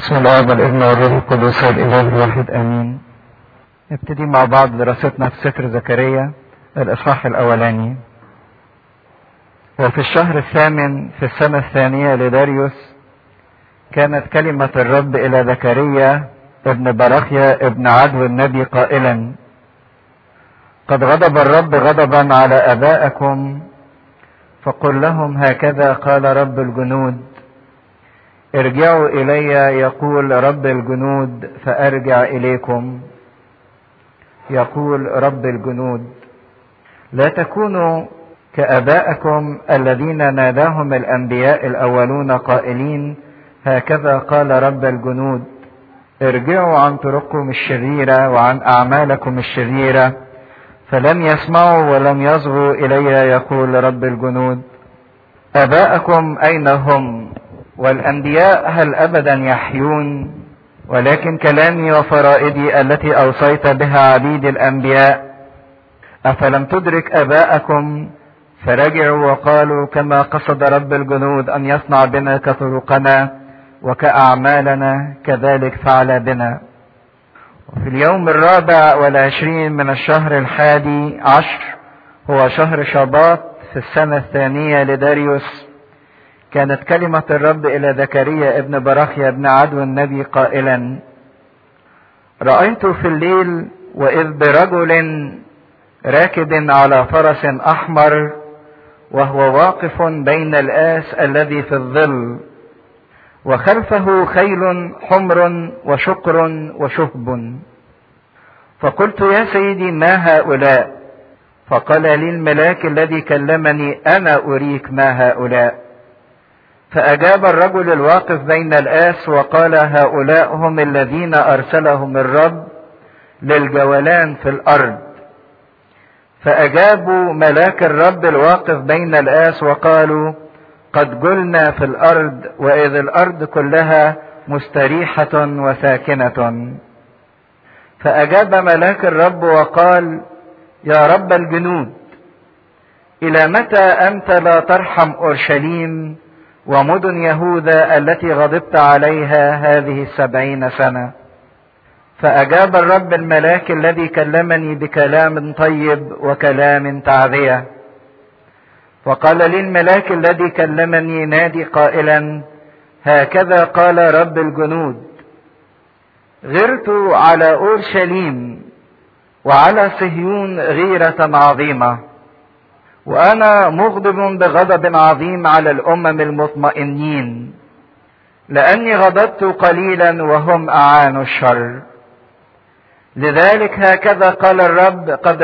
بسم الله والابن والروح القدس الاله الواحد امين. نبتدي مع بعض دراستنا في سفر زكريا الاصحاح الاولاني. وفي الشهر الثامن في السنة الثانية لداريوس كانت كلمة الرب الى زكريا ابن براخيا ابن عدو النبي قائلا: قد غضب الرب غضبا على ابائكم، فقل لهم هكذا قال رب الجنود: ارجعوا الي يقول رب الجنود فارجع اليكم. يقول رب الجنود: لا تكونوا كابائكم الذين ناداهم الانبياء الاولون قائلين: هكذا قال رب الجنود، ارجعوا عن طرقكم الشريرة وعن اعمالكم الشريرة، فلم يسمعوا ولم يصغوا الي يقول رب الجنود. اباءكم اين هم؟ والانبياء هل ابدا يحيون؟ ولكن كلامي وفرائدي التي اوصيت بها عبيد الانبياء افلم تدرك اباءكم؟ فرجعوا وقالوا: كما قصد رب الجنود ان يصنع بنا كطرقنا وكاعمالنا كذلك فعل بنا. وفي اليوم 24 من الشهر 11 هو شهر شباط في السنة الثانية لداريوس، كانت كلمة الرب إلى زكريا ابن براخيا ابن عدو النبي قائلا: رأيت في الليل وإذ برجل راكب على فرس أحمر، وهو واقف بين الآس الذي في الظل، وخلفه خيل حمر وشقر وشهب. فقلت: يا سيدي ما هؤلاء؟ فقال لي الملاك الذي كلمني: أنا أريك ما هؤلاء. فأجاب الرجل الواقف بين الآس وقال: هؤلاء هم الذين أرسلهم الرب للجولان في الأرض. فأجابوا ملاك الرب الواقف بين الآس وقالوا: قد جلنا في الأرض، وإذ الأرض كلها مستريحة وساكنة. فأجاب ملاك الرب وقال: يا رب الجنود، إلى متى أنت لا ترحم أورشليم ومدن يهوذا التي غضبت عليها هذه 70 سنة؟ فأجاب الرب الملاك الذي كلمني بكلام طيب وكلام تعزية. وقال لي الملاك الذي كلمني: نادي قائلا: هكذا قال رب الجنود، غرت على أورشليم وعلى صهيون غيرة عظيمة، وأنا مغضب بغضب عظيم على الأمم المطمئنين، لأني غضبت قليلا وهم أعانوا الشر. لذلك هكذا قال الرب: قد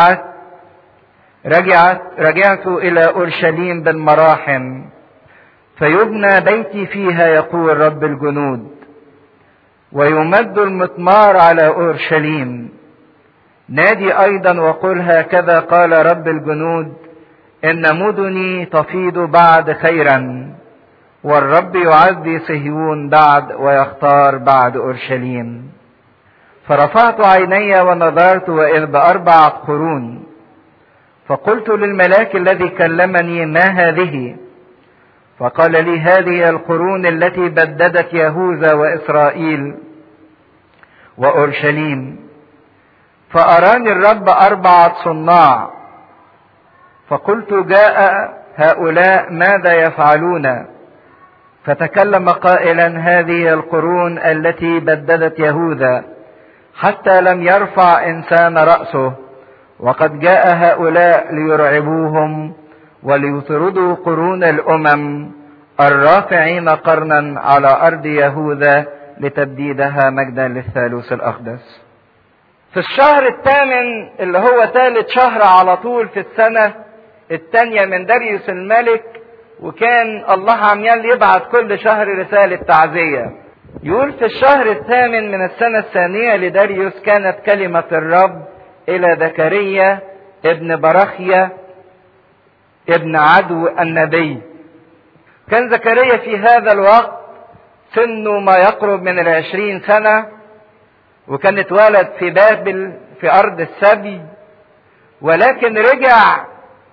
رجعت إلى أورشليم بالمراحم، فيبنى بيتي فيها يقول رب الجنود، ويمد المطمار على أورشليم. نادي أيضا وقل: هكذا قال رب الجنود، إن مدني تفيض بعد خيرا، والرب يعزي صهيون بعد ويختار بعد أورشليم. فرفعت عيني ونظرت وإذ ب4 قرون، فقلت للملاك الذي كلمني: ما هذه؟ فقال لي: هذه القرون التي بددت يهوذا وإسرائيل وأورشليم. فأراني الرب 4 صناع، فقلت: جاء هؤلاء ماذا يفعلون؟ فتكلم قائلا: هذه القرون التي بددت يهوذا حتى لم يرفع إنسان رأسه، وقد جاء هؤلاء ليرعبوهم وليطردوا قرون الأمم الرافعين قرنا على أرض يهوذا لتبديدها مجدا للثالوث الأقدس. في الشهر الثامن اللي هو ثالث شهر على طول في السنة الثانية من داريوس الملك، وكان الله عمال يبعت كل شهر رسالة تعزية. يقول: في الشهر الثامن من السنة الثانية لداريوس كانت كلمة الرب إلى زكريا ابن براخيا ابن عدو النبي. كان زكريا في هذا الوقت سنه ما يقرب من 20 سنة، وكان اتولد في بابل في أرض السبي، ولكن رجع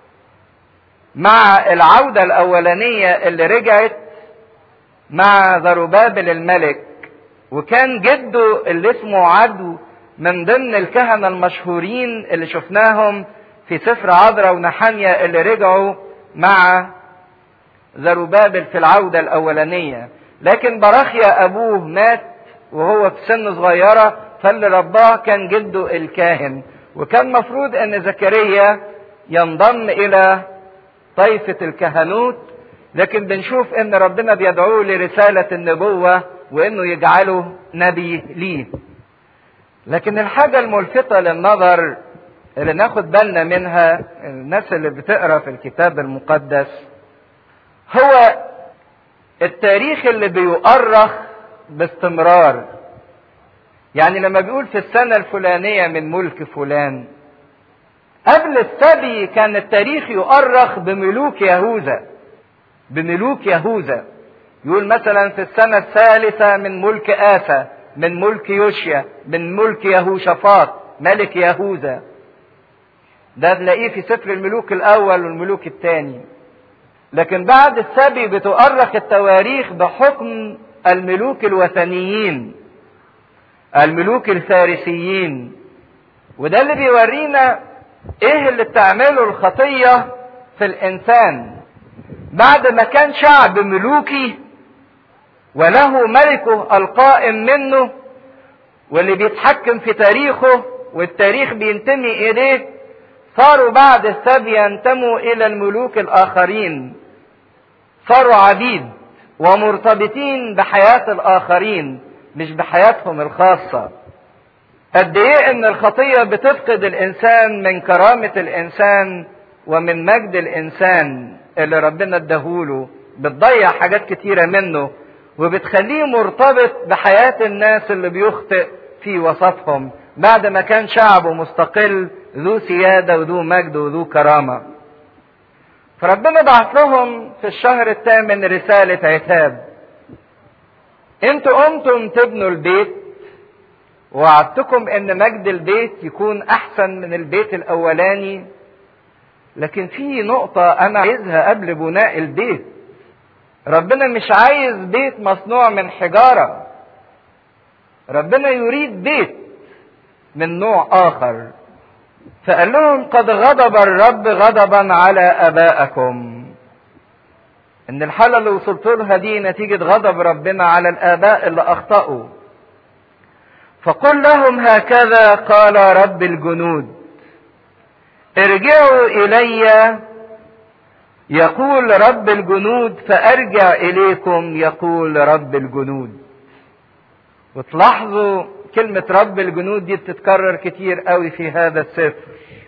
مع العودة الأولانية اللي رجعت مع زربابل الملك وكان جده اللي اسمه عدو من ضمن الكهنة المشهورين اللي شفناهم في سفر عذراء ونحمية اللي رجعوا مع زروبابل في العودة الأولانية. لكن براخيا أبوه مات وهو في سن صغيرة، فاللي رباه كان جده الكاهن، وكان مفروض أن زكريا ينضم إلى طائفة الكهنوت، لكن بنشوف أن ربنا بيدعوه لرسالة النبوة وأنه يجعله نبي ليه. لكن الحاجة الملفتة للنظر اللي ناخد بالنا منها الناس اللي بتقرأ في الكتاب المقدس هو التاريخ اللي بيؤرخ باستمرار. يعني لما بيقول في السنة الفلانية من ملك فلان، قبل السبي كان التاريخ يؤرخ بملوك يهوذا، بملوك يهوذا. يقول مثلا في السنة الثالثة من ملك آسى، من ملك يوشيا، من ملك يهوشافاط ملك يهوذا. ده تلاقيه في سفر الملوك الأول والملوك الثاني. لكن بعد السبي بتؤرخ التواريخ بحكم الملوك الوثنيين، الملوك الفارسيين. وده اللي بيورينا ايه اللي بتعمله الخطية في الانسان. بعد ما كان شعب ملوكي وله ملكه القائم منه واللي بيتحكم في تاريخه والتاريخ بينتمي اليه، صاروا بعد السبي ينتموا الى الملوك الاخرين، صاروا عبيد ومرتبطين بحياة الاخرين مش بحياتهم الخاصة. قد ايه ان الخطية بتفقد الانسان من كرامة الانسان ومن مجد الانسان اللي ربنا اداهوله، بتضيع حاجات كتيرة منه وبتخليه مرتبط بحياة الناس اللي بيخطئ في وسطهم بعد ما كان شعبه مستقل ذو سيادة وذو مجد وذو كرامة. فربنا بعث لهم في الشهر الثامن رسالة عتاب. انتوا قمتم تبنوا البيت ووعدتكم ان مجد البيت يكون احسن من البيت الاولاني، لكن في نقطة انا عايزها قبل بناء البيت. ربنا مش عايز بيت مصنوع من حجارة، ربنا يريد بيت من نوع اخر. فقال لهم قد غضب الرب غضبا على ابائكم. ان الحالة اللي وصلت لها دي نتيجة غضب ربنا على الاباء اللي اخطأوا. فقل لهم هكذا قال رب الجنود ارجعوا الي يقول رب الجنود فارجع اليكم يقول رب الجنود. وتلاحظوا كلمة رب الجنود دي بتتكرر كتير قوي في هذا السفر.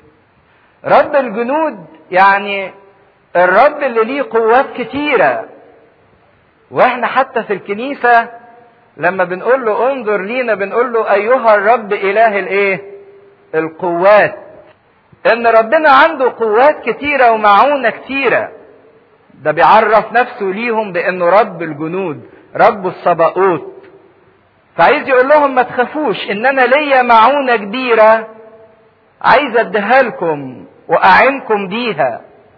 رب الجنود يعني الرب اللي ليه قوات كتيرة. واحنا حتى في الكنيسة لما بنقول له انظر لينا بنقول له ايها الرب اله الايه؟ القوات. ان ربنا عنده قوات كتيرة ومعونة كتيرة. ده بيعرف نفسه ليهم بانه رب الجنود، رب الصباؤوت. فعايز يقول لهم ما تخافوش ان انا ليا معونة كبيرة عايز اديها لكم واعنكم بيها.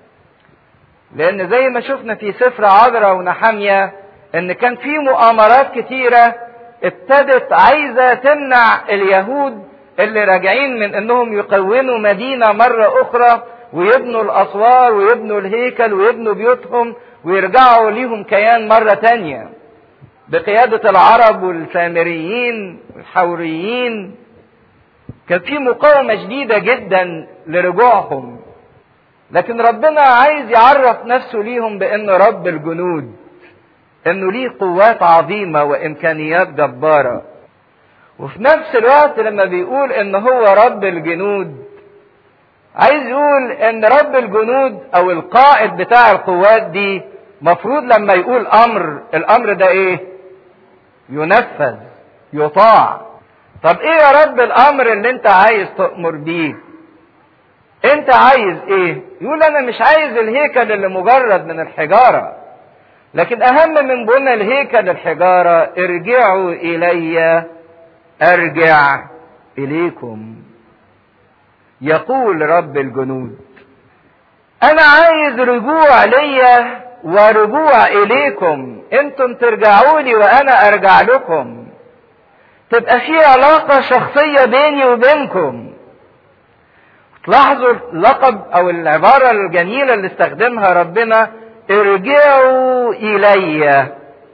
لان زي ما شفنا في سفر عذراء ونحمية ان كان في مؤامرات كتيرة ابتدت عايزة تمنع اليهود اللي راجعين من انهم يقوموا مدينة مرة اخرى ويبنوا الاسوار ويبنوا الهيكل ويبنوا بيوتهم ويرجعوا ليهم كيان مرة تانية بقيادة العرب والسامريين والحوريين. كان في مقاومة شديدة جدا لرجوعهم. لكن ربنا عايز يعرف نفسه ليهم بانه رب الجنود، انه ليه قوات عظيمة وامكانيات جبارة. وفي نفس الوقت لما بيقول ان هو رب الجنود عايز يقول ان رب الجنود او القائد بتاع القوات دي مفروض لما يقول امر، الامر ده ايه؟ ينفذ، يطاع. طب ايه يا رب الامر اللي انت عايز تأمر بيه؟ انت عايز ايه؟ يقول انا مش عايز الهيكل اللي مجرد من الحجارة، لكن اهم من بنى الهيكل الحجارة ارجعوا الي ارجع اليكم يقول رب الجنود. انا عايز رجوع ليا ورجوع اليكم، انتم ترجعوا لي وانا ارجع لكم. تبقى في علاقة شخصية بيني وبينكم. تلاحظوا اللقب او العبارة الجميلة اللي استخدمها ربنا، ارجعوا الي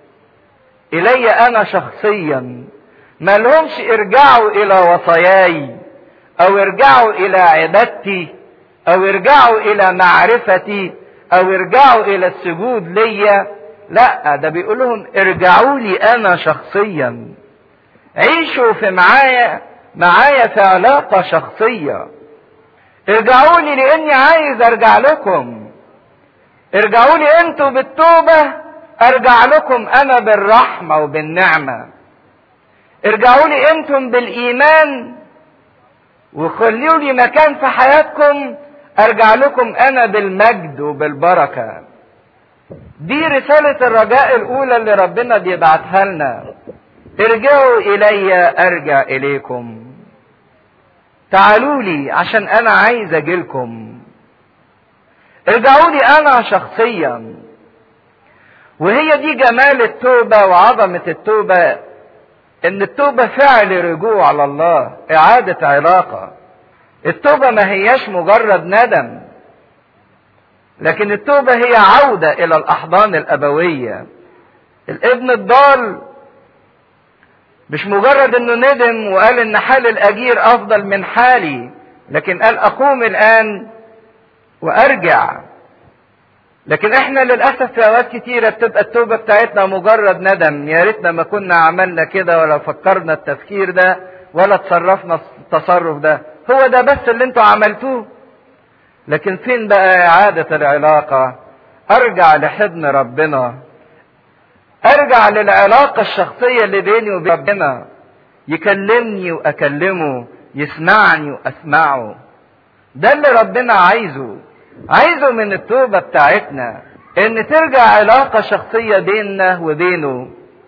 انا شخصيا. ما لهمش ارجعوا الى وصاياي، او ارجعوا الى عبادتي، او ارجعوا الى معرفتي، او ارجعوا الى السجود ليا. لا، ده بيقول لهم ارجعوا لي انا شخصيا. عيشوا في معايا في علاقة شخصية. ارجعوا لي لاني عايز ارجع لكم. ارجعوا لي انتوا بالتوبة، ارجع لكم انا بالرحمة وبالنعمة. ارجعوا لي انتم بالايمان وخلوا لي مكان في حياتكم، ارجع لكم انا بالمجد وبالبركة. دي رسالة الرجاء الاولى اللي ربنا بيبعتها لنا. ارجعوا الي ارجع اليكم. تعالوا لي عشان انا عايز اجيلكم. ارجعوا لي انا شخصيا. وهي دي جمال التوبة وعظمة التوبة، ان التوبة فعل رجوع على الله، اعادة علاقة. التوبة ما هياش مجرد ندم، لكن التوبة هي عودة الى الاحضان الابوية. الابن الضال مش مجرد انه ندم وقال ان حال الاجير افضل من حالي، لكن قال اقوم الان وارجع. لكن احنا للاسف في اوقات كتيرة بتبقى التوبة بتاعتنا مجرد ندم، يا ريتنا ما كنا عملنا كده ولا فكرنا التفكير ده ولا تصرفنا التصرف ده، هو ده بس اللي انتوا عملتوه. لكن فين بقى اعادة العلاقة؟ ارجع لحضن ربنا، ارجع للعلاقة الشخصية اللي بيني وبين ربنا، يكلمني واكلمه، يسمعني واسمعه. ده اللي ربنا عايزه من التوبة بتاعتنا، ان ترجع علاقة شخصية بيننا وبينه.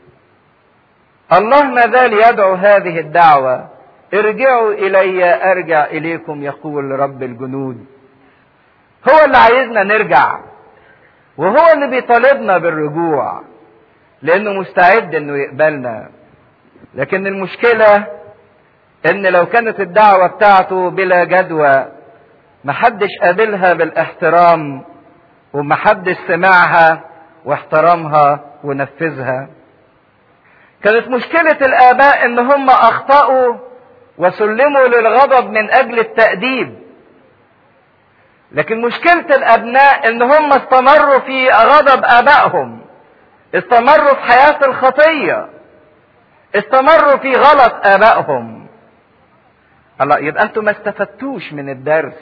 الله ما زال يدعو هذه الدعوة، ارجعوا الي ارجع اليكم يقول رب الجنود. هو اللي عايزنا نرجع، وهو اللي بيطالبنا بالرجوع، لانه مستعد انه يقبلنا. لكن المشكلة ان لو كانت الدعوة بتاعته بلا جدوى، محدش قابلها بالاحترام ومحدش سمعها واحترمها ونفذها. كانت مشكلة الآباء ان هم اخطأوا وسلموا للغضب من اجل التأديب، لكن مشكلة الابناء ان هم استمروا في غضب ابائهم، استمروا في حياة الخطية، استمروا في غلط ابائهم. الله، يبقى انتوا ما استفدتوش من الدرس،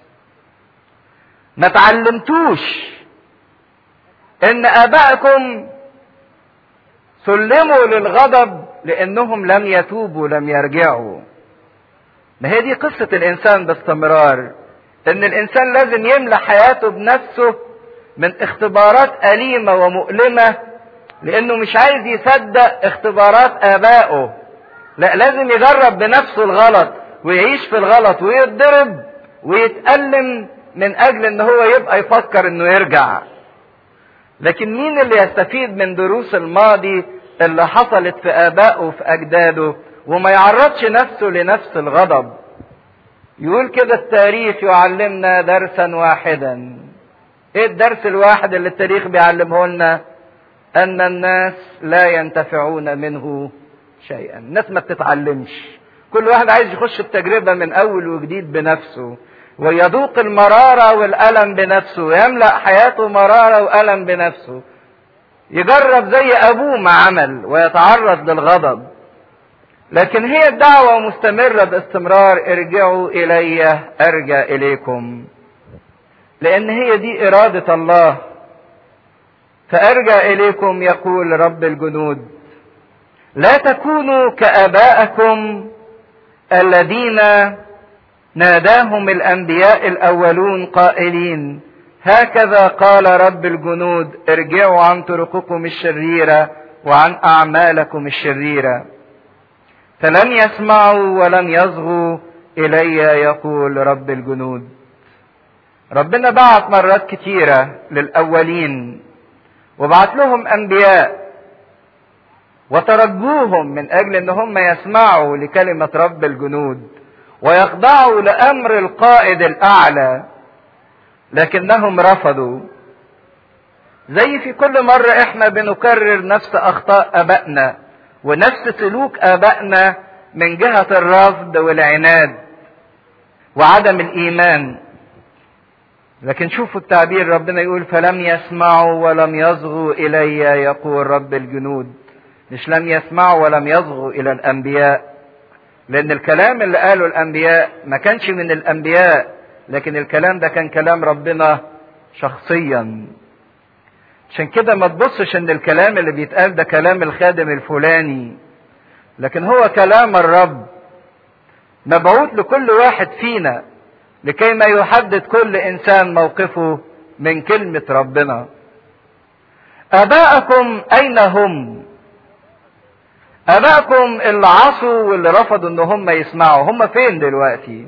ما تعلمتوش ان ابائكم سلموا للغضب لانهم لم يتوبوا، لم يرجعوا. ما هي دي قصة الانسان باستمرار، ان الانسان لازم يملى حياته بنفسه من اختبارات أليمة ومؤلمة، لانه مش عايز يصدق اختبارات ابائه. لا، لازم يجرب بنفسه الغلط ويعيش في الغلط ويتضرب ويتألم من اجل ان هو يبقى يفكر انه يرجع. لكن مين اللي يستفيد من دروس الماضي اللي حصلت في ابائه وفي اجداده وما يعرضش نفسه لنفس الغضب؟ يقول كده التاريخ يعلمنا درسا واحدا. ايه الدرس الواحد اللي التاريخ بيعلمه لنا؟ ان الناس لا ينتفعون منه شيئا. الناس ما بتتعلمش، كل واحد عايز يخش التجربة من اول وجديد بنفسه، ويذوق المرارة والألم بنفسه، ويملأ حياته مرارة وألم بنفسه، يجرب زي أبوه ما عمل ويتعرض للغضب. لكن هي الدعوة مستمرة باستمرار، ارجعوا إلي أرجع إليكم، لأن هي دي إرادة الله. فأرجع إليكم يقول رب الجنود، لا تكونوا كآبائكم الذين ناداهم الأنبياء الأولون قائلين هكذا قال رب الجنود ارجعوا عن طرقكم الشريرة وعن أعمالكم الشريرة. فلن يسمعوا ولن يصغوا إلي يقول رب الجنود. ربنا بعت مرات كتيرة للأولين وبعت لهم أنبياء، وترجوهم من اجل ان هم يسمعوا لكلمة رب الجنود ويخضعوا لامر القائد الاعلى، لكنهم رفضوا. زي في كل مرة احنا بنكرر نفس اخطاء ابائنا ونفس سلوك ابائنا من جهة الرفض والعناد وعدم الايمان. لكن شوفوا التعبير، ربنا يقول فلم يسمعوا ولم يصغوا الي يقول رب الجنود. مش لم يسمعوا ولم يصغوا الى الانبياء، لان الكلام اللي قاله الانبياء ما كانش من الانبياء، لكن الكلام ده كان كلام ربنا شخصيا. عشان كده ما تبصش ان الكلام اللي بيتقال ده كلام الخادم الفلاني، لكن هو كلام الرب مبعوث لكل واحد فينا لكي ما يحدد كل انسان موقفه من كلمة ربنا. اباءكم اين هم؟ اباءكم اللي عصوا واللي رفضوا ان هم يسمعوا، هم فين دلوقتي؟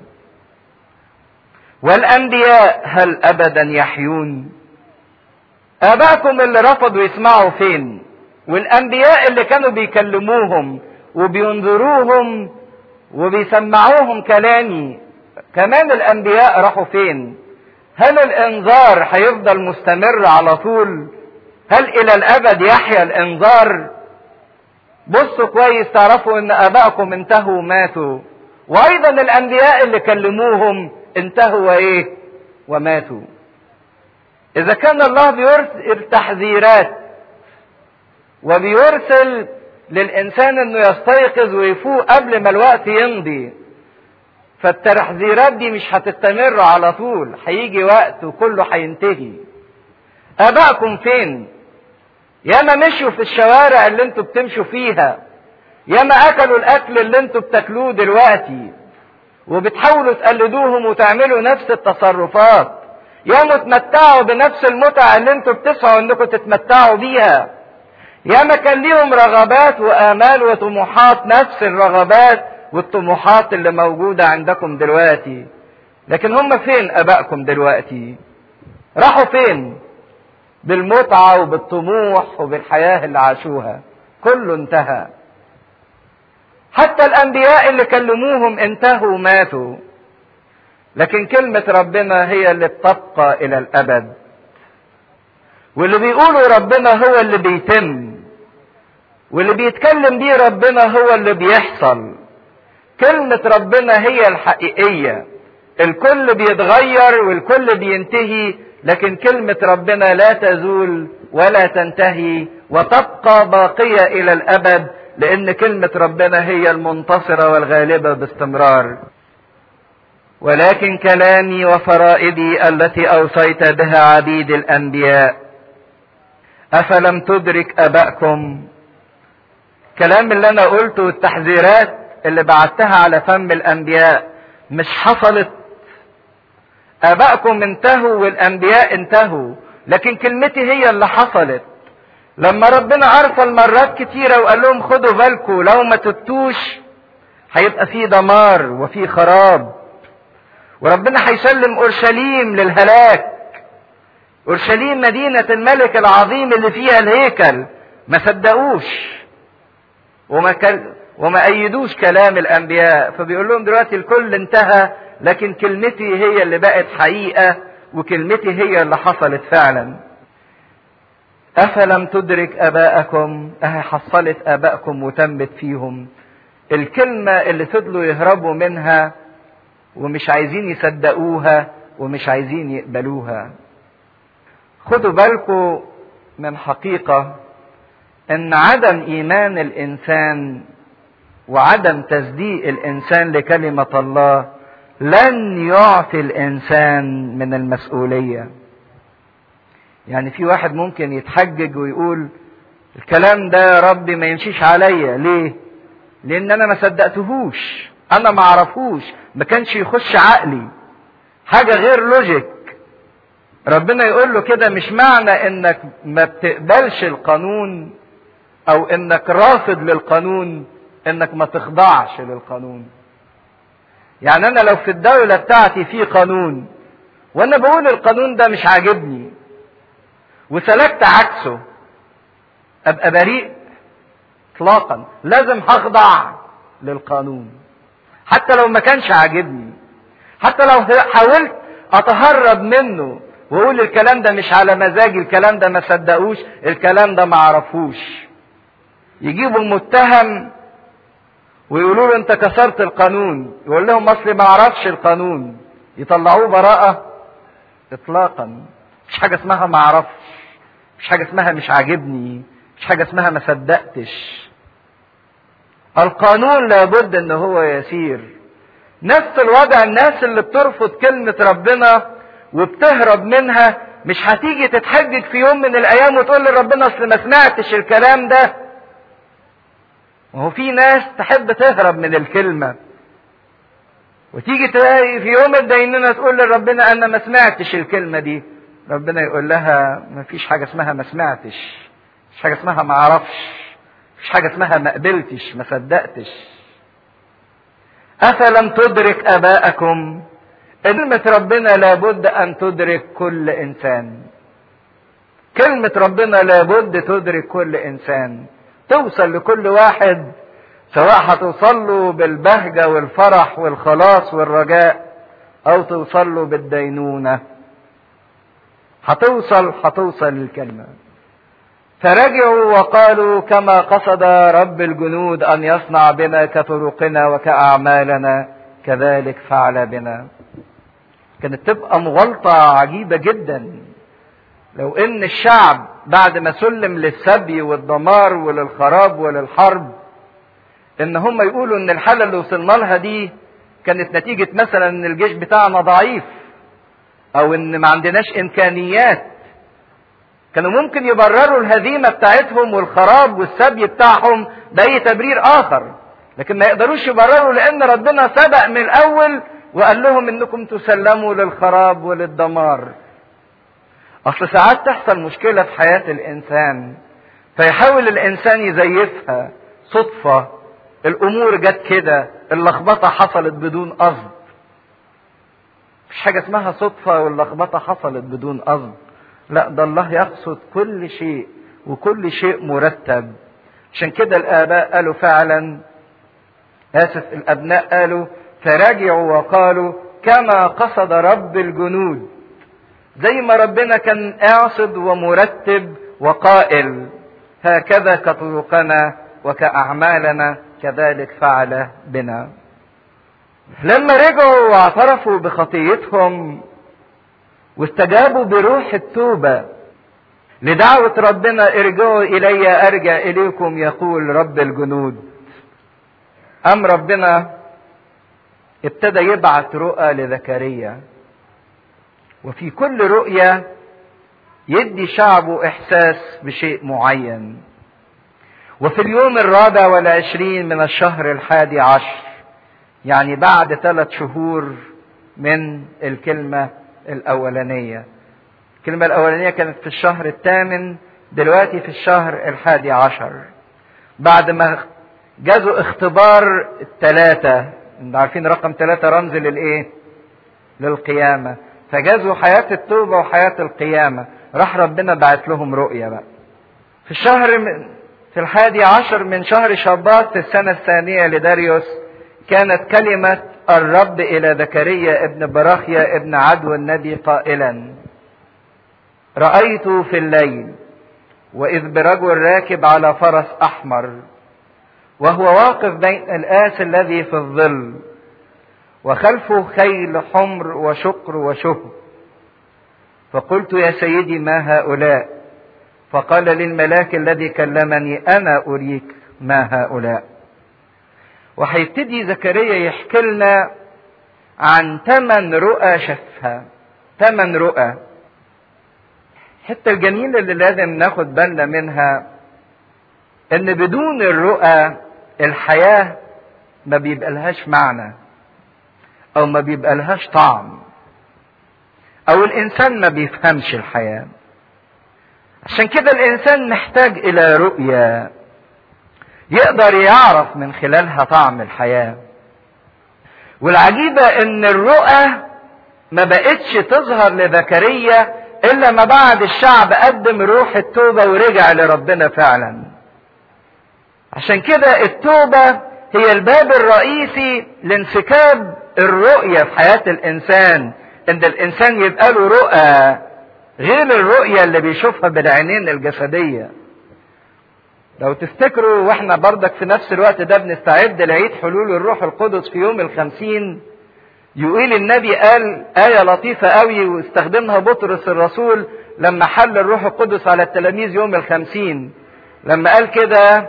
والانبياء هل ابدا يحيون؟ اباءكم اللي رفضوا يسمعوا فين؟ والانبياء اللي كانوا بيكلموهم وبينذروهم وبيسمعوهم كلامي، كمان الانبياء راحوا فين؟ هل الانذار هيفضل مستمر على طول؟ هل الى الابد يحيا الانذار؟ بصوا كويس تعرفوا ان ابائكم انتهوا وماتوا، وايضا الانبياء اللي كلموهم انتهوا وايه؟ وماتوا. اذا كان الله بيرسل تحذيرات وبيرسل للانسان انه يستيقظ ويفوق قبل ما الوقت يمضي، فالتحذيرات دي مش هتستمر على طول، هيجي وقت وكله هينتهي. ابائكم فين؟ ياما مشوا في الشوارع اللي انتوا بتمشوا فيها، ياما اكلوا الاكل اللي انتوا بتاكلوه دلوقتي وبتحاولوا تقلدوهم وتعملوا نفس التصرفات، ياما تمتعوا بنفس المتعة اللي انتوا بتسعوا انكم تتمتعوا بيها، ياما كان ليهم رغبات وامال وطموحات نفس الرغبات والطموحات اللي موجودة عندكم دلوقتي. لكن هم فين ابائكم دلوقتي؟ راحوا فين؟ بالمتعة وبالطموح وبالحياة اللي عاشوها كله انتهى. حتى الانبياء اللي كلموهم انتهوا وماتوا، لكن كلمة ربنا هي اللي بتبقى الى الابد، واللي بيقولوا ربنا هو اللي بيتم، واللي بيتكلم بيه ربنا هو اللي بيحصل. كلمة ربنا هي الحقيقية، الكل بيتغير والكل بينتهي، لكن كلمة ربنا لا تزول ولا تنتهي وتبقى باقية إلى الأبد، لأن كلمة ربنا هي المنتصرة والغالبة باستمرار. ولكن كلامي وفرائدي التي أوصيت بها عبيد الأنبياء أفلم تدرك أبائكم؟ كلام اللي أنا قلته والتحذيرات اللي بعتها على فم الأنبياء مش حصلت؟ ابائكم انتهوا والانبياء انتهوا، لكن كلمتي هي اللي حصلت. لما ربنا ارسل مرات كتيرة وقال لهم خدوا بالكم لو ما تبتوش هيبقى في دمار وفي خراب، وربنا هيسلم اورشليم للهلاك. اورشليم مدينة الملك العظيم اللي فيها الهيكل، ما صدقوش وما ايدوش كلام الانبياء، فبيقول لهم دلوقتي الكل انتهى، لكن كلمتي هي اللي بقت حقيقة وكلمتي هي اللي حصلت فعلا. افلم تدرك ابائكم؟ حصلت ابائكم وتمت فيهم الكلمة اللي فضلوا يهربوا منها ومش عايزين يصدقوها ومش عايزين يقبلوها. خدوا بالكم من حقيقة ان عدم ايمان الانسان وعدم تصديق الانسان لكلمة الله لن يعطي الانسان من المسؤولية. يعني في واحد ممكن يتحجج ويقول الكلام ده يا ربي ما يمشيش عليا، ليه؟ لان انا ما صدقتهوش، انا ما اعرفوش، ما كانش يخش عقلي، حاجة غير لوجيك. ربنا يقول له كده مش معنى انك ما بتقبلش القانون او انك رافض للقانون انك ما تخضعش للقانون. يعني انا لو في الدولة بتاعتي في قانون وانا بقول القانون ده مش عاجبني وسلكت عكسه ابقى بريء؟ اطلاقا. لازم هخضع للقانون حتى لو ما كانش عاجبني، حتى لو حاولت اتهرب منه واقول الكلام ده مش على مزاجي، الكلام ده ما صدقوش، الكلام ده ما عرفوش. يجيبوا المتهم ويقولوا له انت كسرت القانون، يقول لهم اصلي ما اعرفش القانون، يطلعوه براءة؟ اطلاقا. مش حاجة اسمها ما اعرفش، مش حاجة اسمها مش عاجبني، مش حاجة اسمها ما صدقتش. القانون لابد ان هو يسير. نفس الوضع الناس اللي بترفض كلمة ربنا وبتهرب منها، مش هتيجي تتحجج في يوم من الايام وتقول لربنا اصل ما سمعتش الكلام ده. وهو في ناس تحب تهرب من الكلمة وتيجي تلاقي في يوم الدينونة تقول لربنا انا ما سمعتش الكلمة دي. ربنا يقول لها ما فيش حاجة اسمها ما سمعتش، مش حاجة اسمها ما عرفش، مش حاجة اسمها ما قبلتش ما صدقتش. افلم تدرك اباءكم؟ كلمة ربنا لابد ان تدرك كل انسان. كلمة ربنا لابد تدرك كل انسان، توصل لكل واحد، سواء هتوصل له بالبهجة والفرح والخلاص والرجاء او توصل له بالدينونة. هتوصل للكلمة. فرجعوا وقالوا كما قصد رب الجنود ان يصنع بنا كطرقنا وكأعمالنا كذلك فعل بنا. كانت تبقى مغالطة عجيبة جدا لو ان الشعب بعد ما سلم للسبي والدمار وللخراب وللحرب ان هم يقولوا ان الحالة اللي وصلنا لها دي كانت نتيجة مثلا ان الجيش بتاعنا ضعيف او ان ما عندناش امكانيات. كانوا ممكن يبرروا الهزيمة بتاعتهم والخراب والسبي بتاعهم بأي تبرير آخر، لكن ما يقدروش يبرروا لأن ربنا سبق من الأول وقال لهم إنكم تسلموا للخراب وللدمار. أصل ساعات تحصل مشكلة في حياة الإنسان فيحاول الإنسان يزيفها صدفة، الأمور جت كده، اللخبطة حصلت بدون قصد. مش حاجة اسمها صدفة واللخبطة حصلت بدون قصد، لا ده الله يقصد كل شيء وكل شيء مرتب. عشان كده الآباء قالوا فعلا، الأبناء قالوا فرجعوا وقالوا كما قصد رب الجنود. زي ما ربنا كان قاصد ومرتب وقائل هكذا كطرقنا وكأعمالنا كذلك فعل بنا. لما رجعوا واعترفوا بخطيتهم واستجابوا بروح التوبة لدعوة ربنا ارجعوا إلي أرجع إليكم يقول رب الجنود، أم ربنا ابتدى يبعث رؤى لزكريا، وفي كل رؤية يدي شعبه إحساس بشيء معين. وفي اليوم 24 من الشهر 11، يعني بعد 3 شهور من الكلمة الأولانية. الكلمة الأولانية كانت في الشهر 8، دلوقتي في الشهر 11 بعد ما جازوا اختبار 3. انتوا عارفين رقم 3 رمز للإيه؟ للقيامة. فجازوا حياة التوبة وحياة القيامة. راح ربنا بعت لهم رؤية بقى في في 11 من شهر شباط في السنة 2 لداريوس. كانت كلمة الرب إلى زكريا ابن براخيا ابن عدو النبي قائلا: رأيت في الليل وإذ برجل راكب على فرس أحمر وهو واقف بين الآس الذي في الظل وخلفه خيل حمر وشقر وشهب. فقلت يا سيدي ما هؤلاء؟ فقال للملاك الذي كلمني أنا أريك ما هؤلاء. وهيبتدي زكريا يحكي لنا عن 8 رؤى شافها. 8 رؤى. الحته الجميله اللي لازم ناخد بالنا منها ان بدون الرؤى الحياه ما بيبقى لهاش معنى او ما بيبقى لهاش طعم، او الانسان ما بيفهمش الحياه. عشان كده الانسان محتاج الى رؤيه يقدر يعرف من خلالها طعم الحياه. والعجيبه ان الرؤى ما بقتش تظهر لزكريا الا ما بعد الشعب قدم روح التوبه ورجع لربنا فعلا. عشان كده التوبة هي الباب الرئيسي لانسكاب الرؤية في حياة الانسان، ان الانسان يبقى له رؤى غير الرؤية اللي بيشوفها بالعينين الجسدية. لو تفتكروا واحنا بردك في نفس الوقت ده بنستعد لعيد حلول الروح القدس في يوم 50، يقول النبي قال آية لطيفة قوي واستخدمها بطرس الرسول لما حل الروح القدس على التلاميذ يوم 50، لما قال كده: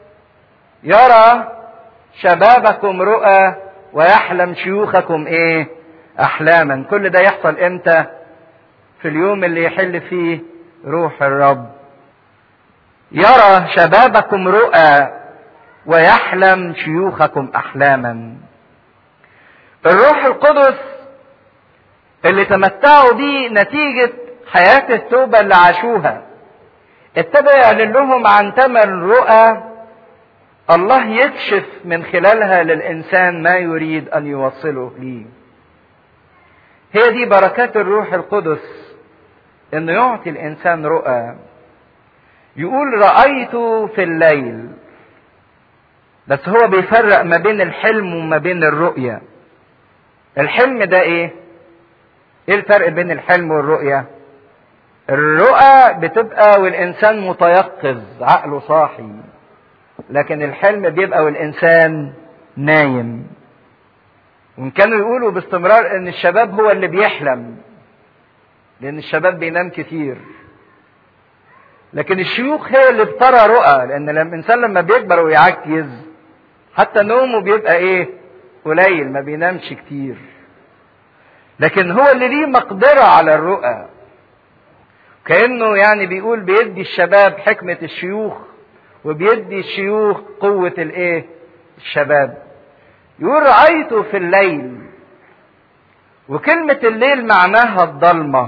يرى شبابكم رؤى ويحلم شيوخكم ايه؟ احلاما. كل ده يحصل امتى؟ في اليوم اللي يحل فيه روح الرب. يرى شبابكم رؤى ويحلم شيوخكم احلاما. الروح القدس اللي تمتعوا بيه نتيجة حياة التوبة اللي عاشوها، ابتدى يعلن لهم عن 8 رؤى الله يكشف من خلالها للإنسان ما يريد أن يوصله ليه. هي دي بركات الروح القدس، إنه يعطي الإنسان رؤى. يقول رأيت في الليل، بس هو بيفرق ما بين الحلم وما بين الرؤية. الحلم ده ايه الفرق بين الحلم والرؤية؟ الرؤى بتبقى والإنسان متيقظ عقله صاحي، لكن الحلم بيبقى والإنسان نايم. وإن كانوا يقولوا باستمرار إن الشباب هو اللي بيحلم، لأن الشباب بينام كتير، لكن الشيوخ هي اللي بترى رؤى، لأن الإنسان لما بيكبر ويعجز حتى نومه بيبقى إيه؟ قليل، ما بينامش كتير. لكن هو اللي ليه مقدرة على الرؤى، كأنه يعني بيقول بيدي الشباب حكمة الشيوخ وبيدي الشيوخ قوة الايه؟ الشباب. يقول رأيت في الليل، وكلمة الليل معناها الضلمة،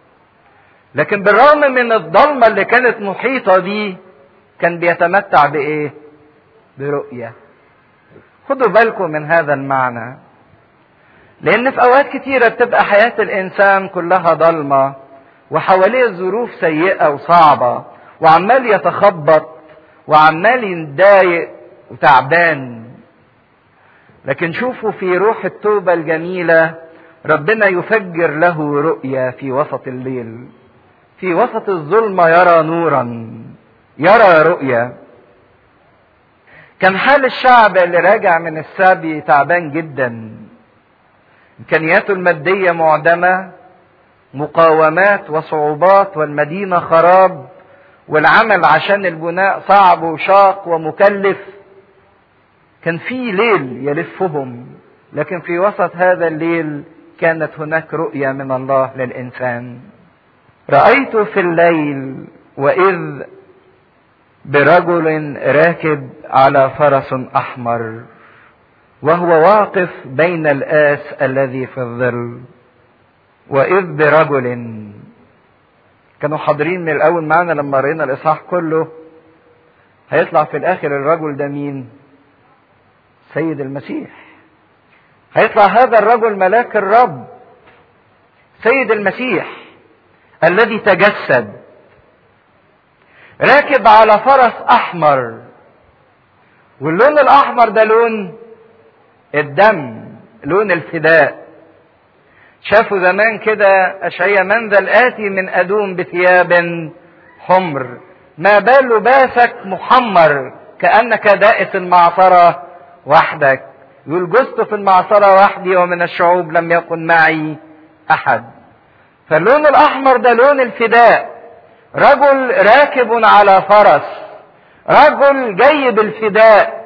لكن بالرغم من الضلمة اللي كانت محيطة بيه كان بيتمتع بايه؟ برؤية. خدوا بالكم من هذا المعنى، لأن في أوقات كتيرة بتبقى حياة الإنسان كلها ضلمة وحواليه ظروف سيئة وصعبة وعمال يتخبط وعمال يتضايق وتعبان. لكن شوفوا في روح التوبة الجميلة ربنا يفجر له رؤية في وسط الليل، في وسط الظلمة يرى نورا، يرى رؤية. كان حال الشعب اللي راجع من السبي تعبان جدا، إمكانياته المادية معدمة، مقاومات وصعوبات، والمدينة خراب، والعمل عشان البناء صعب وشاق ومكلف. كان في ليل يلفهم، لكن في وسط هذا الليل كانت هناك رؤية من الله للإنسان. رأيت في الليل وإذ برجل راكب على فرس أحمر وهو واقف بين الآس الذي في الظل. وإذ برجل، كانوا حاضرين من الأول معنا لما قرينا الإصحاح كله. هيطلع في الآخر الرجل ده مين؟ سيد المسيح. هيطلع هذا الرجل ملاك الرب، سيد المسيح الذي تجسد، راكب على فرس أحمر. واللون الأحمر ده لون الدم، لون الفداء. شافوا زمان كده أشعياء: من ذا الآتي من أدوم بثياب حمر، ما بال لباسك محمر كأنك دائس المعصرة وحدك. يقول: جزت في المعصرة وحدي ومن الشعوب لم يكن معي أحد. فاللون الأحمر ده لون الفداء، رجل راكب على فرس، رجل جاي بالفداء،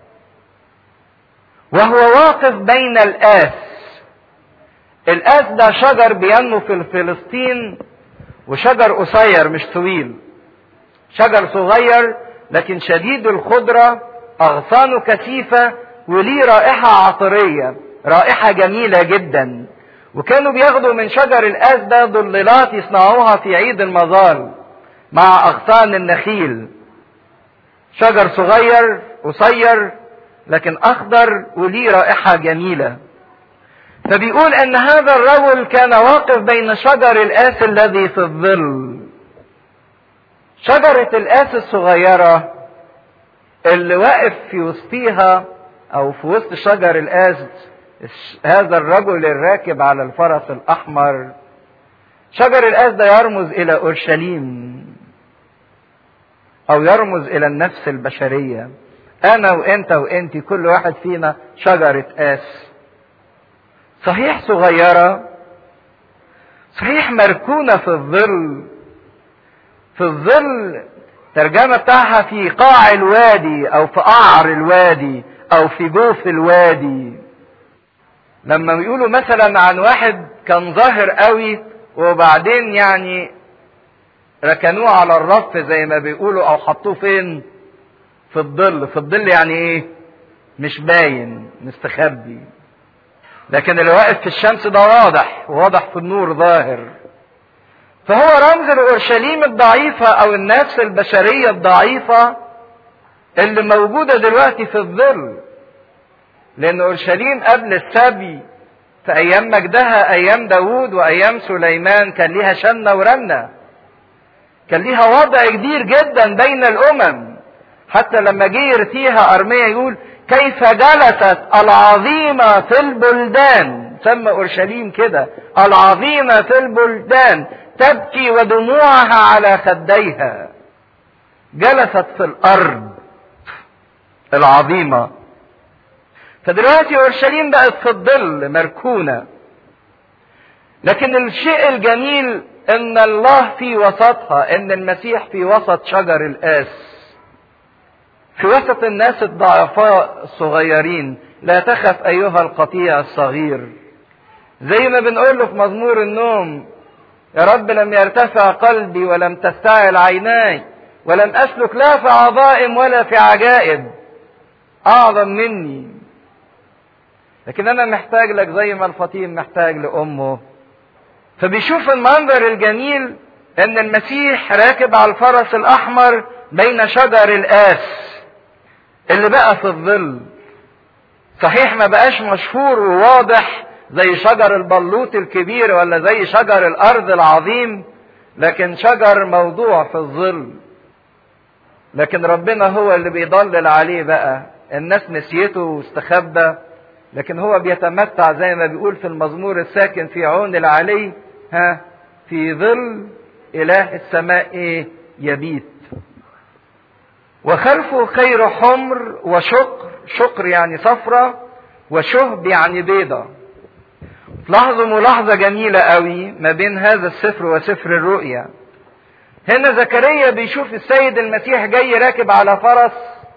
وهو واقف بين الآس. الآس ده شجر بينمو في فلسطين، وشجر قصير مش طويل، شجر صغير لكن شديد الخضرة، أغصانه كثيفة، وليه رائحة عطرية، رائحة جميلة جدا. وكانوا بياخدوا من شجر الآس ده ضلالات يصنعوها في عيد المظال مع أغصان النخيل. شجر صغير قصير لكن أخضر وليه رائحة جميلة. فبيقول أن هذا الرجل كان واقف بين شجر الآس الذي في الظل. شجرة الآس الصغيرة اللي واقف في وسطيها او في وسط شجر الآس هذا الرجل الراكب على الفرس الأحمر. شجر الآس ده يرمز إلى أورشليم أو يرمز إلى النفس البشرية. أنا وأنت وأنتي كل واحد فينا شجرة آس، صحيح صغيرة، صحيح مركونة في الظل. في الظل ترجمة بتاعها في قاع الوادي أو في قعر الوادي أو في جوف الوادي. لما يقولوا مثلا عن واحد كان ظاهر قوي وبعدين يعني ركنوه على الرف زي ما بيقولوا او حطوه فين؟ في الظل. في الظل يعني ايه؟ مش باين، مستخبي. لكن اللي واقف في الشمس ده واضح، وواضح في النور ظاهر. فهو رمز لأورشليم الضعيفة او النفس البشرية الضعيفة اللي موجودة دلوقتي في الظل. لأن أورشليم قبل السبي في أيام مجدها، أيام داوود وأيام سليمان، كان ليها شنة ورنة، كان ليها وضع كبير جدا بين الأمم. حتى لما جه يرثيها أرميا يقول كيف جلست العظيمة في البلدان، سمى أورشليم كده العظيمة في البلدان تبكي ودموعها على خديها. جلست في الأرض العظيمة. فدلوقتي أورشليم بقت في الظل مركونة. لكن الشيء الجميل ان الله في وسطها، ان المسيح في وسط شجر الآس، في وسط الناس الضعفاء الصغيرين. لا تخف ايها القطيع الصغير، زي ما بنقول له في مزمور النوم: يا رب لم يرتفع قلبي ولم تستعل عيناي ولم اسلك لا في عظائم ولا في عجائب اعظم مني. لكن انا محتاج لك زي ما الفطيم محتاج لامه. فبيشوف المنظر الجميل ان المسيح راكب على الفرس الاحمر بين شجر الآس اللي بقى في الظل. صحيح ما بقاش مشهور وواضح زي شجر البلوط الكبير ولا زي شجر الارض العظيم، لكن شجر موضوع في الظل. لكن ربنا هو اللي بيضلل عليه بقى. الناس نسيته واستخبى، لكن هو بيتمتع زي ما بيقول في المزمور: الساكن في عون العلي في ظل إله السماء يبيت. وخلفه خير حمر وشقر، شقر يعني صفرة، وشهب يعني بيضة. لاحظوا ملاحظة جميلة قوي ما بين هذا السفر وسفر الرؤيا. هنا زكريا بيشوف السيد المسيح جاي راكب على فرس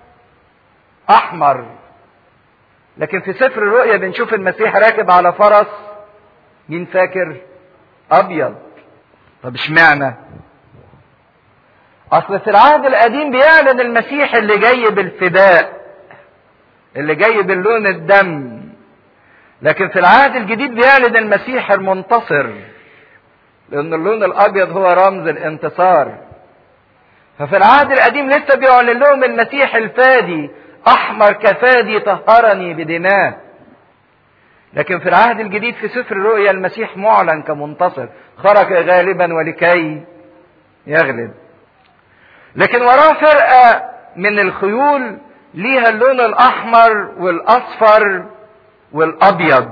أحمر، لكن في سفر الرؤيا بنشوف المسيح راكب على فرس، مين فاكر؟ أبيض. طب اشمعنى؟ أصل في العهد القديم بيعلن المسيح اللي جاي بالفداء، اللي جاي باللون الدم. لكن في العهد الجديد بيعلن المسيح المنتصر، لأن اللون الأبيض هو رمز الانتصار. ففي العهد القديم لسه بيعلن لهم المسيح الفادي، أحمر كفادي طهرني بدماه. لكن في العهد الجديد في سفر الرؤيا المسيح معلن كمنتصر، خرج غالبا ولكي يغلب. لكن وراه فرقة من الخيول ليها اللون الأحمر والأصفر والأبيض.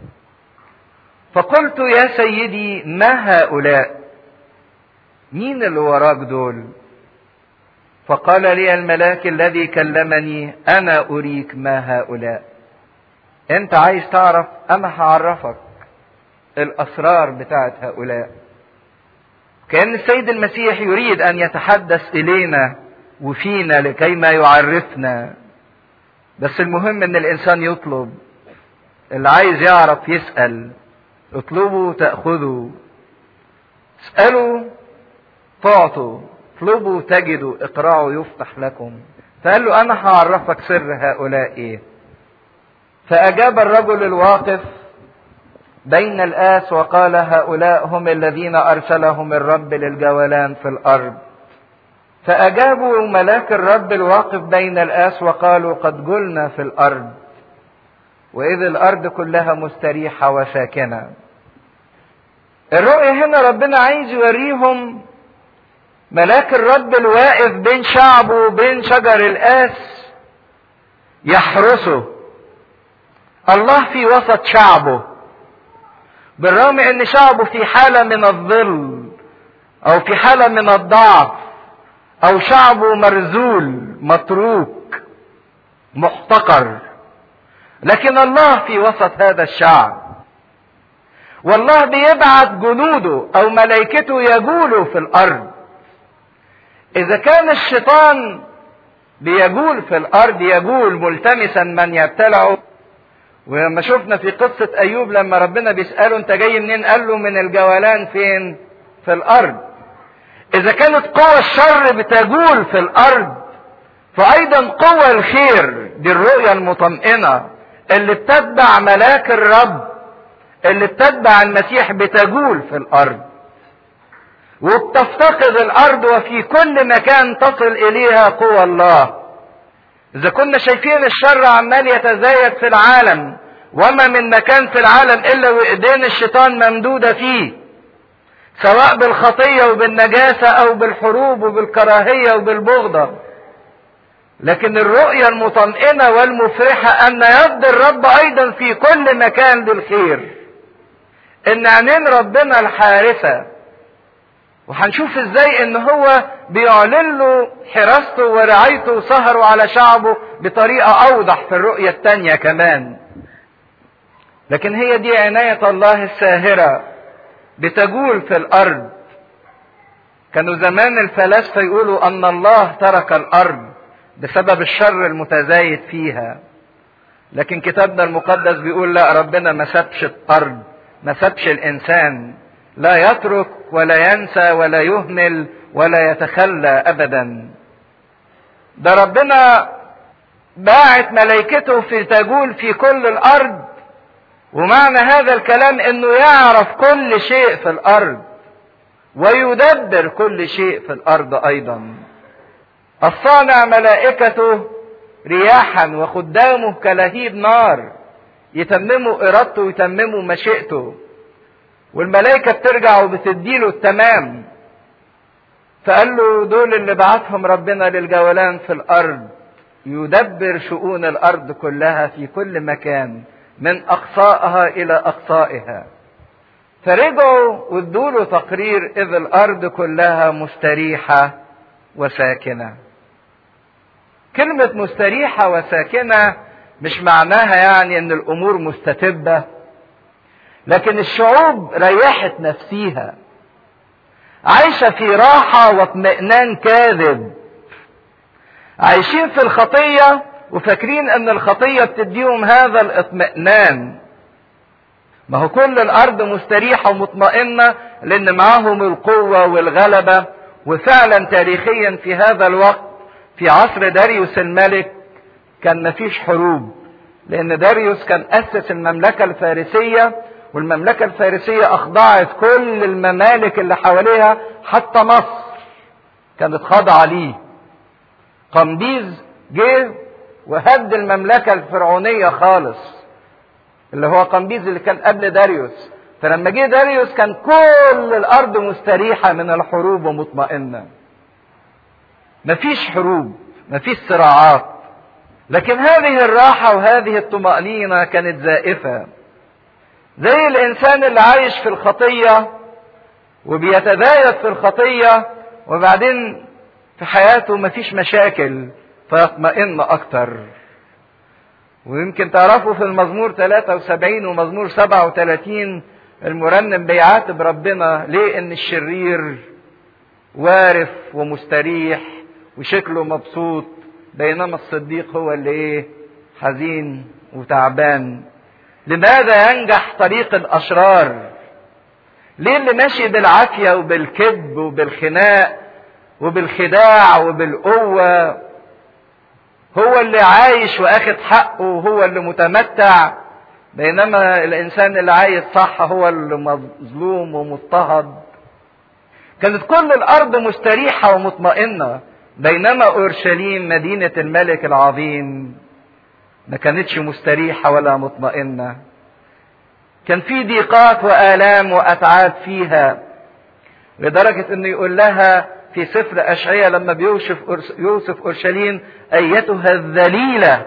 فقلت يا سيدي ما هؤلاء؟ مين اللي وراك دول؟ فقال لي الملاك الذي كلمني: أنا أريك ما هؤلاء. أنت عايز تعرف؟ أنا هعرفك الأسرار بتاعت هؤلاء. كأن السيد المسيح يريد أن يتحدث إلينا وفينا لكي ما يعرفنا. بس المهم أن الإنسان يطلب. اللي عايز يعرف يسأل. اطلبوا تأخذوا، اسألوا تعطوا، اطلبوا تجدوا، اقرعوا يفتح لكم. فقال له أنا هعرفك سر هؤلاء إيه. فأجاب الرجل الواقف بين الآس وقال: هؤلاء هم الذين أرسلهم الرب للجولان في الأرض. فأجابوا ملاك الرب الواقف بين الآس وقالوا: قد جلنا في الأرض، وإذ الأرض كلها مستريحة وساكنة. الرؤية هنا ربنا عايز يوريهم ملاك الرب الواقف بين شعبه وبين شجر الآس، يحرسه. الله في وسط شعبه، بالرغم ان شعبه في حالة من الظل او في حالة من الضعف، او شعبه مرذول متروك محتقر، لكن الله في وسط هذا الشعب. والله بيبعت جنوده او ملائكته يجولوا في الارض. اذا كان الشيطان بيجول في الارض، يجول ملتمسا من يبتلعه. ولما شفنا في قصة ايوب لما ربنا بيسأله انت جاي منين، قال له من الجولان فين؟ في الارض. اذا كانت قوى الشر بتجول في الارض، فايضا قوى الخير دي الرؤية المطمئنة اللي بتتبع ملاك الرب، اللي بتتبع المسيح، بتجول في الارض وبتفتقد الارض، وفي كل مكان تصل اليها قوى الله. اذا كنا شايفين الشر عمال يتزايد في العالم، وما من مكان في العالم الا وايدين الشيطان ممدودة فيه، سواء بالخطية وبالنجاسة او بالحروب وبالكراهية وبالبغضة، لكن الرؤية المطمئنة والمفرحة ان يد الرب ايضا في كل مكان للخير، ان عينين ربنا الحارسة. وهنشوف ازاي ان هو بيعلن له حراسته ورعايته وسهره على شعبه بطريقة اوضح في الرؤية التانية كمان. لكن هي دي عناية الله الساهرة بتجول في الارض. كانوا زمان الفلاسفة يقولوا ان الله ترك الارض بسبب الشر المتزايد فيها، لكن كتابنا المقدس بيقول لا، ربنا ما سابش الارض، ما سابش الانسان، لا يترك ولا ينسى ولا يهمل ولا يتخلى ابدا. ده ربنا باعت ملائكته في تجول في كل الارض، ومعنى هذا الكلام انه يعرف كل شيء في الارض ويدبر كل شيء في الارض ايضا. الصانع ملائكته رياحا وخدامه كلهيب نار، يتمموا ارادته ويتمموا مشيئته، والملائكة بترجع وبتديله التمام. فقال له دول اللي بعتهم ربنا للجولان في الارض، يدبر شؤون الارض كلها في كل مكان من اقصائها الى اقصائها. فرجعوا وادوله تقرير اذ الارض كلها مستريحة وساكنة. كلمة مستريحة وساكنة مش معناها يعني ان الامور مستتبة، لكن الشعوب ريحت نفسيها، عايشة في راحة واطمئنان كاذب، عايشين في الخطية وفاكرين ان الخطية بتديهم هذا الاطمئنان. ما هو كل الارض مستريحة ومطمئنة لان معاهم القوة والغلبة. وفعلا تاريخيا في هذا الوقت في عصر داريوس الملك كان مفيش حروب، لان داريوس كان اسس المملكة الفارسية، والمملكة الفارسية اخضعت كل الممالك اللي حواليها، حتى مصر كانت خاضعة ليه. قمبيز جه وهد المملكة الفرعونية خالص، اللي هو قمبيز اللي كان قبل داريوس. فلما جه داريوس كان كل الارض مستريحة من الحروب ومطمئنة، مفيش حروب، مفيش صراعات. لكن هذه الراحة وهذه الطمأنينة كانت زائفة، زي الانسان اللي عايش في الخطية وبيتزايد في الخطية، وبعدين في حياته مفيش مشاكل فيطمئن اكتر. ويمكن تعرفوا في المزمور 73 ومزمور 37 المرنم بيعاتب ربنا ليه ان الشرير وارف ومستريح وشكله مبسوط، بينما الصديق هو اللي ايه؟ حزين وتعبان. لماذا ينجح طريق الاشرار؟ ليه اللي ماشي بالعافية وبالكذب وبالخناق وبالخداع وبالقوة هو اللي عايش واخد حقه وهو اللي متمتع، بينما الانسان اللي عايش صح هو اللي مظلوم ومضطهد؟ كانت كل الارض مستريحة ومطمئنة، بينما اورشليم مدينة الملك العظيم ما كانتش مستريحة ولا مطمئنة. كان في ضيقات وآلام وأتعاب فيها، لدرجة انه يقول لها في سفر أشعياء لما بيوصف أورشليم: أيتها الذليلة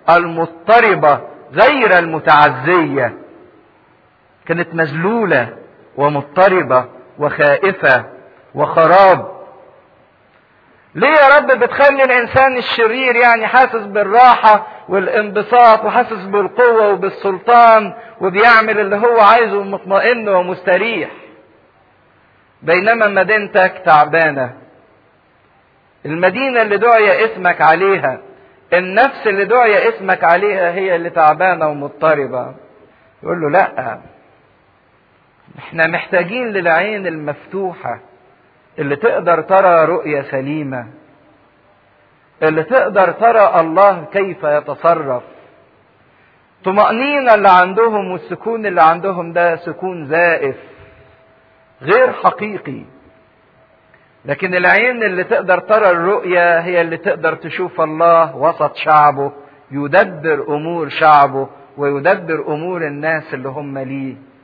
المضطربة غير المتعزية، كانت مذلولة ومضطربة وخائفة وخراب. ليه يا رب بتخلي الانسان الشرير يعني حاسس بالراحة والانبساط وحاسس بالقوة وبالسلطان وبيعمل اللي هو عايزه ومطمئن ومستريح، بينما مدينتك تعبانة؟ المدينة اللي دعي اسمك عليها، النفس اللي دعي اسمك عليها هي اللي تعبانة ومضطربة. يقول له لا، احنا محتاجين للعين المفتوحة اللي تقدر ترى رؤية سليمة، اللي تقدر ترى الله كيف يتصرف. طمأنينة اللي عندهم والسكون اللي عندهم ده سكون زائف غير حقيقي. لكن العين اللي تقدر ترى الرؤية هي اللي تقدر تشوف الله وسط شعبه، يدبر أمور شعبه ويدبر أمور الناس اللي هم ليه.